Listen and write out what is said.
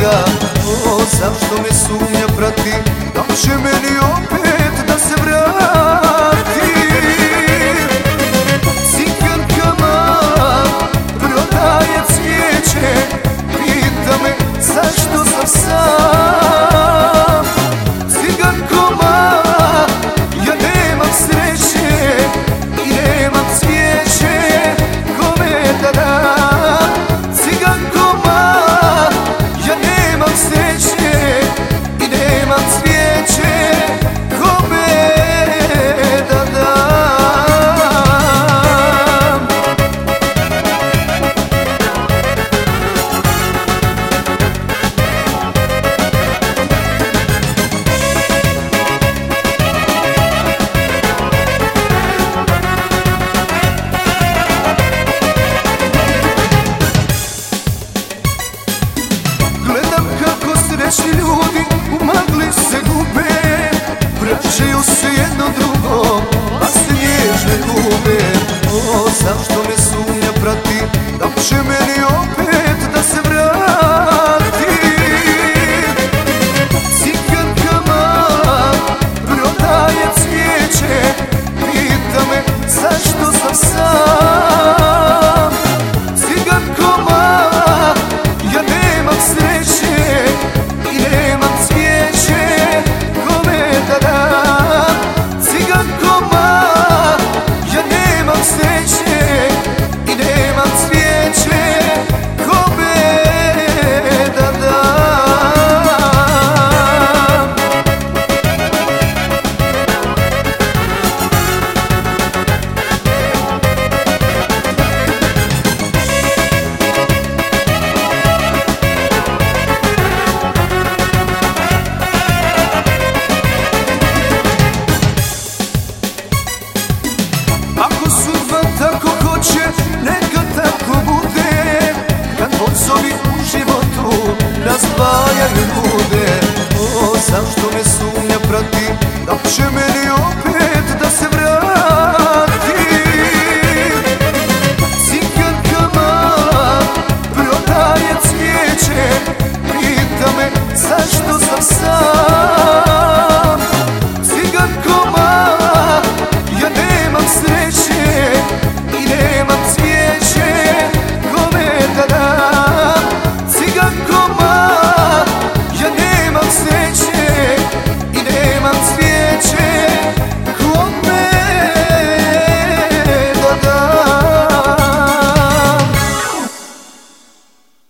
draga, o, zašto me sumnja prati, da li će meni opet da se vrati? Cigankama prodaje cvijeće, pita me zašto sam sam. Cigankama ja nemam sreće i nemam cvijeće kome da dam. Cigankama ja nemam sreće i nemam cvijeće kome da dam. Gledam kako srećni ljudi u magli se gube, vraćaju se jedno drugo, pa se nježne gube. O, zašto me sumnja prati, da li će meni opet da se vrati? Cigankama prodaje cvijeće, pita me zašto sam sam. Cigankama ja nemam sreće i nemam cvijeće kome da dam. Cigankama ja nemam sreće i nemam cvijeće kome da dam. Ako sudba tako hoće, neka tako bude, kad bocovi u životu nas